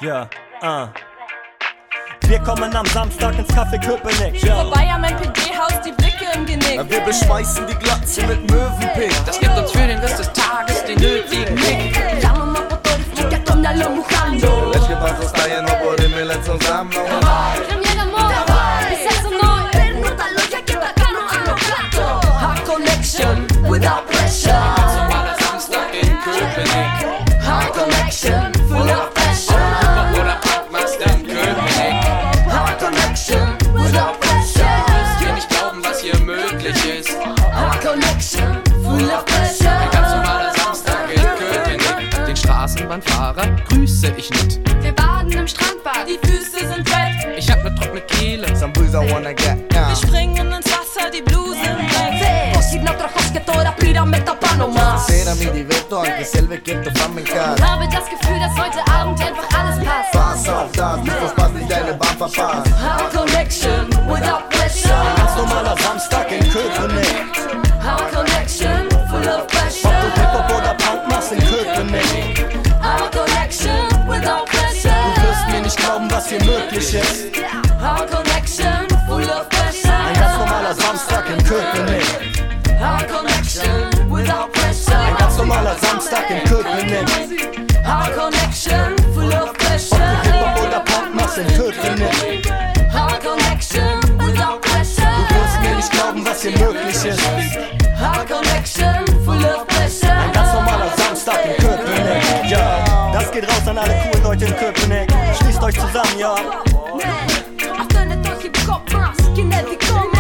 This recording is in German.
Ja, Wir kommen am Samstag ins Café Köpenick. Vorbei am NPD-Haus, die Blicke im Genick. Wir beschmeißen die Glatze mit Möwenpink. Das gibt uns für den Rest des Tages den nötigen Kick. Es que paso está lleno por el milet son samlo. Hard connection without pressure. Normaler Samstag in Köpenick. Hard connection full of pressure. Oder Parkmaster in Köpenick. Hard connection without pressure. Müsst ihr nicht glauben, was hier möglich ist. Hard connection full of pressure. Ein ganz normaler Samstag in Köpenick. Den Straßenbahnfahrer grüße ich nicht. Wir baden im Strandbad, die Füße sind wet. Ich hab ne trockene Kehle. Some booze I wanna get now. Wir springen ins Wasser, die Bluse im Dreck. Possibile otro ojos que toda pirameta pa' no más. Stasera mi diverto anche se il vecchietto fa meccare. Habe das Gefühl, dass heute Abend einfach alles passt. Pass auf das, bevor Spaß nicht deine Bahn verpasst. Hard connection without pressure. Ganz normaler Samstag in Köpenick. Hard connection full of pressure. Ob du Hip-Hop oder Punk machst in Köpenick. Hard connection without pressure. Du wirst mir nicht glauben, was hier möglich ist. Hard connection full of pressure. Ein ganz normaler Samstag in Köpenick. Hard connection without pressure. Ein ganz normaler Samstag in Köpenick. Hard connection full of Ob pressure. du Hip-Hop oder Punk machst in Köpenick. Hard connection without pressure. Du wirst mir nicht glauben, was hier möglich ist. Hard connection full of pressure. Ein ganz normaler Samstag in Köpenick. Ja, das geht raus an alle coolen Leute in Köpenick. Schließt euch zusammen, ja. Hasta en estos hip hop más, ¿quién es